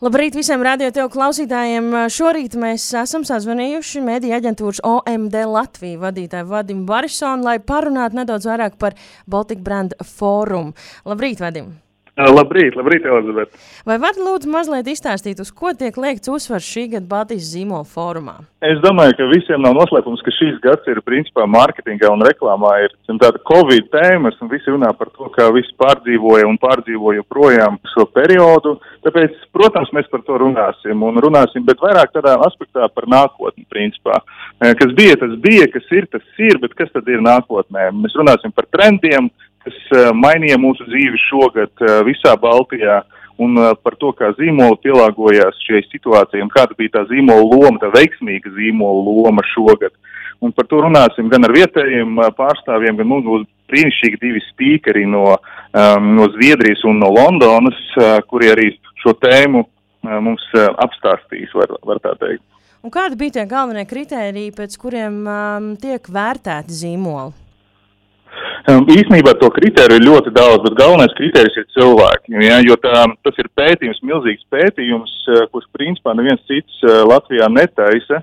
Labrīt visiem Radio Tev klausītājiem. Šorīt mēs esam sazvanījuši mediju aģentūras OMD Latviju vadītāju Vadimu Barisonu, lai parunātu nedaudz vairāk par Baltic Brand Forum. Labrīt, Vadim! Labrīt, Elizabete! Vai vari lūdzu mazliet izstāstīt, uz ko tiek liekts uzsvars šī gada Baltijas zīmola fórumā? Es domāju, ka visiem nav noslēpums, ka šīs gads ir principā mārketingā un reklāmā ir tāda Covid tēmas, un visi runā par to, kā visi pārdzīvoja projām šo periodu. Tāpēc, protams, mēs par to runāsim, bet vairāk tādā aspektā par nākotni, principā. Kas bija, tas bija, kas ir, bet kas tad ir nākotnē? Mēs runāsim par trendiem, kas mainīja mūsu dzīvi šogad visā Baltijā, un par to, kā zīmola pielāgojās šai situācijai, un kāda bija tā zīmola loma, tā veiksmīga zīmola loma šogad. Un par to runāsim gan ar vietējiem pārstāvjiem, gan mums būs brīnišķīgi divi spīkeri no Zviedrijas un no Londonas, kuri arī šo tēmu mums apstāstīs, var tā teikt. Un kādi bija tie galvenie kritēriji, pēc kuriem tiek vērtēti zīmoli? Īsnībā to kritēriju ir ļoti daudz, bet galvenais kritērijs ir cilvēki, ja, jo tas ir pētījums, milzīgs pētījums, kurš principā neviens cits Latvijā netaisa,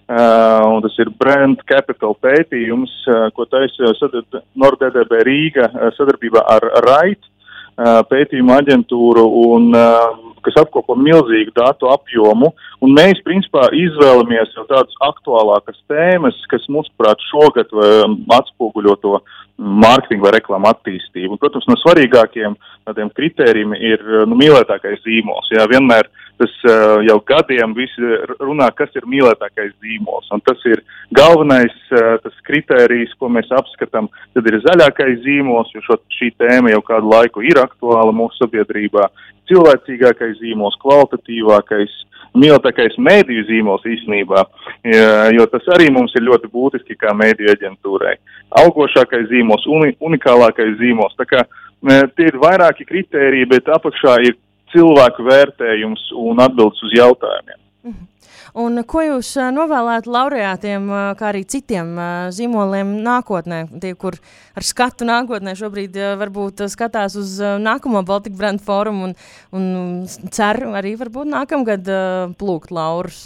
un tas ir Brand Capital pētījums, ko taisa NordDDB Rīga sadarbībā ar RAIT pētījumu aģentūru, un kas apkopo milzīgu datu apjomu, un mēs principā izvēlamies jau tādas aktuālākas tēmas, kas mūsuprāt šogad atspoguļo to mārketingu vai reklāmu attīstību. Un, protams, no svarīgākiem tādiem kritērijiem ir mīlētākais zīmols. Jā, vienmēr tas jau gadiem visi runā, kas ir mīlētākais zīmols. Un tas ir galvenais tas kritērijs, ko mēs apskatām. Tad ir zaļākais zīmols, jo šī tēma jau kādu laiku ir aktuāla mūsu sabiedrībā. Cilvēcīgākais zīmols, kvalitatīvākais, mīlētākais mediju zīmols īstenībā, jo tas arī mums ir ļoti būtiski kā mediju aģentūrai. Augošākais zīmols, unikālākais zīmols. Tā kā tie ir vairāki kritēriji, bet apakšā ir cilvēku vērtējums un atbildes uz jautājumiem. Un ko jūs novēlētu laureātiem, kā arī citiem zīmoliem nākotnē, tie, kur ar skatu nākotnē šobrīd varbūt skatās uz nākamo Baltic Brand Forum un cer arī varbūt nākamgad plūkt laurus?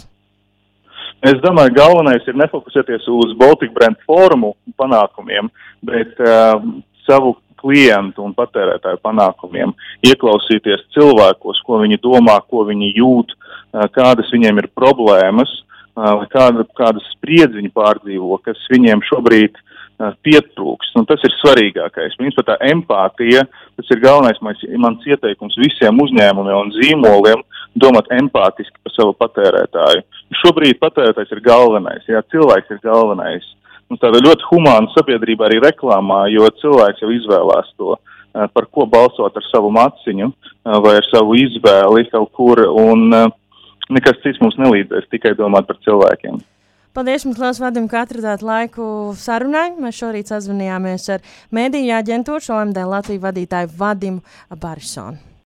Es domāju, galvenais ir nefokusēties uz Baltic Brand Forumu panākumiem, bet savu klientu un patērētāju panākumiem, ieklausīties cilvēkos, ko viņi domā, ko viņi jūt, kādas viņiem ir problēmas, kādas spriedzi viņi pārdzīvo, kas viņiem šobrīd pietrūks. Un tas ir svarīgākais. Principā tā empātija, tas ir galvenais mans ieteikums visiem uzņēmumiem un zīmoliem domāt empātiski par savu patērētāju. Šobrīd patērētājs ir galvenais, jā, cilvēks ir galvenais. Un tāda ļoti humāna sabiedrība arī reklāmā, jo cilvēks jau izvēlās to, par ko balsot ar savu maciņu vai ar savu izvēli kaut kur, un nekas cits mums nelīdzēs, tikai domāt par cilvēkiem. Paldies jums, liels Vadim, ka atradāt laiku sarunai. Mēs šorīt sazvanījāmies ar mediju aģentūras OMD Latviju vadītāju Vadimu Barisonu.